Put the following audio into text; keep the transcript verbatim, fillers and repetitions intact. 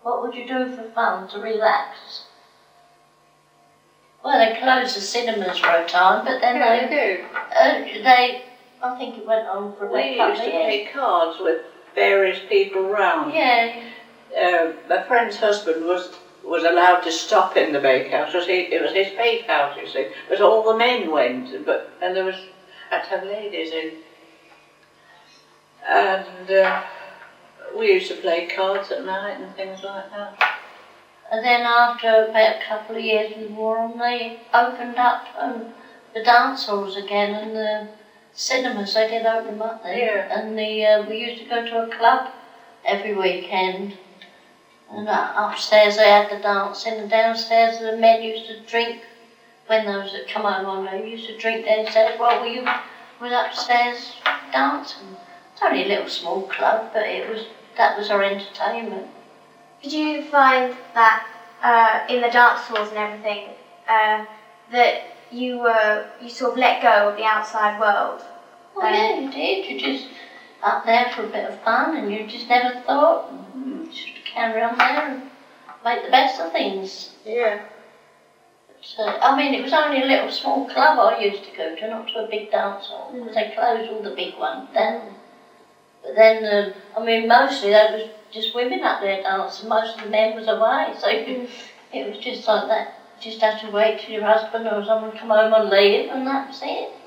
What would you do for fun, to relax? Well, they closed the cinemas for a time, but then yeah, they... they do. Uh, they, I think it went on for about a We couple used of to years. play cards with various people round. Yeah. Uh, my friend's husband was was allowed to stop in the bakehouse, because it was his bakehouse, you see. But all the men went, but and there was had to have ladies in. And uh, we used to play cards at night and things like that. And then after about a couple of years with the war on, they opened up um, the dance halls again and the cinemas, they did open them up then. Yeah. And the, uh, we used to go to a club every weekend. And uh, upstairs they had the dancing, and downstairs the men used to drink when those that come home on they used to drink downstairs. Well, we was upstairs dancing. It's only a little small club, but it was that was our entertainment. Did you find that uh, in the dance halls and everything uh, that you were you sort of let go of the outside world? Oh um, yeah, you did. You just up there for a bit of fun, and you just never thought. Mm, just carry on there and make the best of things. Yeah. So, I mean, it was only a little small club I used to go to, not to a big dance hall, because they closed all the big ones down. But then, uh, I mean, mostly there was just women up there dancing, most of the men was away, so mm. it was just like that. You just had to wait till your husband or someone come home on leave, and that was it.